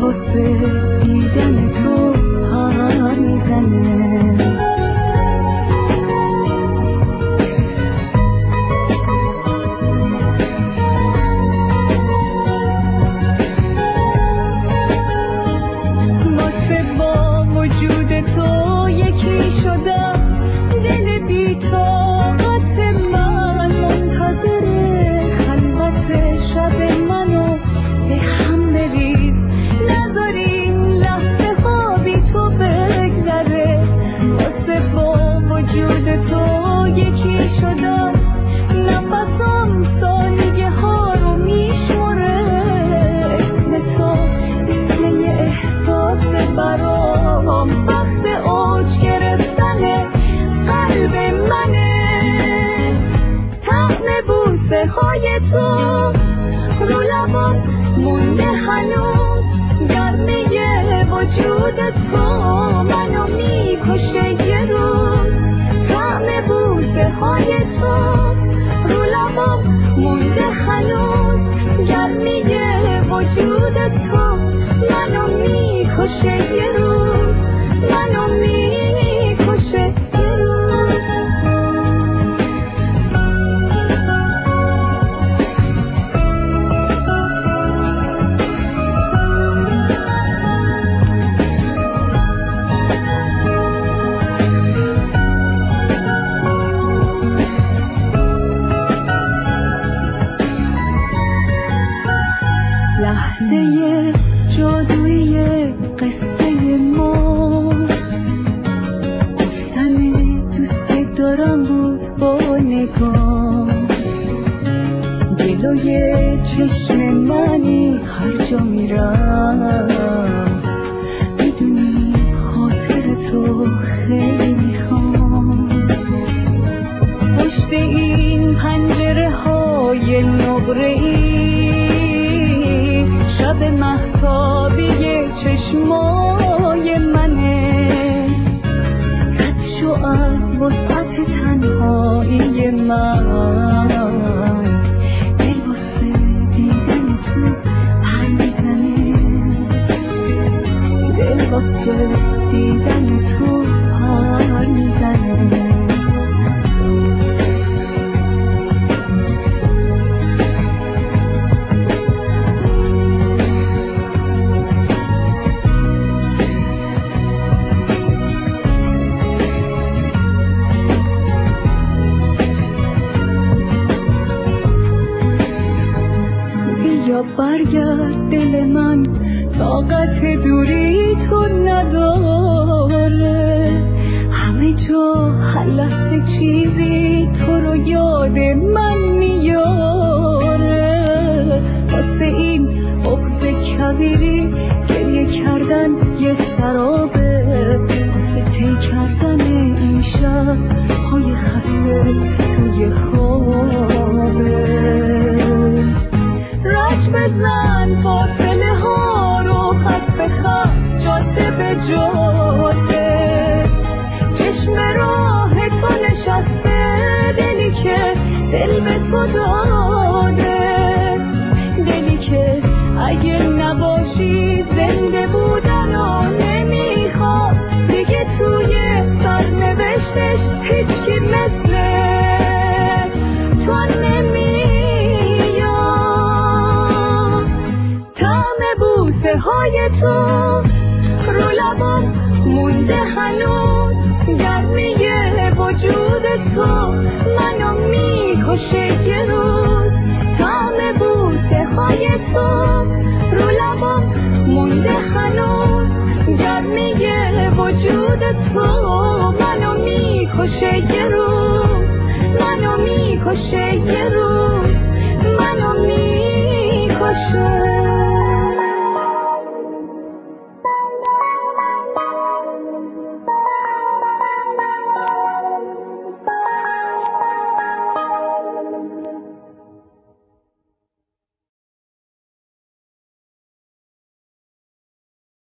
واسه دیدن تو پر میزنه. واسه با وجود تو یکی شدم، دل بی طاقت من منتظر خلوت شب منو به هم بریز، نذاریم لحظه ها بی تو بگذره. واسه با وجود تو یکی شدم، نفسم ثانیه ها رو میشمره. اسم تو اسم یه احساس برام وقت اوج گرفتن قلب منه. طعم بوسه های تو رو لبام مونده هنوز، گرمی وجود تو منو میکشه یه روز. طعم بوسه های تو رو لبام مونده هنوز، گرمی وجود تو منو میکشه یه روز، منو میکشه یه روز. لحظه جادویی قصه ما، گفتن دوست دارم بود با نگاه. جلوی چشم منی هر جا میرم، میدونی خاطر تو خیلی میخوام. پشت این پنجره های نقره‌ای شب مهتابی چشمای منه. رد شو از وسعت تنهایی من، دل واسه دیدن تو پر میزنه. دل واسه دیدن تو پر میزنه. برگرد دل من، طاقت دوری تو نداره. همه جا هر لحظه چیزی تو رو یاد من میاره. واسه این عقد کبیری گریه کردن یه سرابه، واسه طی کردن این شب های خسته توی خوابه. رشت بزن فاصله ها رو خط به خط، جاده به جاده. چشم راه تو نشسته، دلی که دل به تو داده. دلی که اگه نباشی زنده بودن رو نمیخواد دیگه. توی سرنوشتش هیچکی مثل تو های تو رو لبام مونده هنوز، گرمی وجود تو منو میکشه یه روز. طعم بوسه های تو رو لبام مونده هنوز، گرمی وجود تو منو میکشه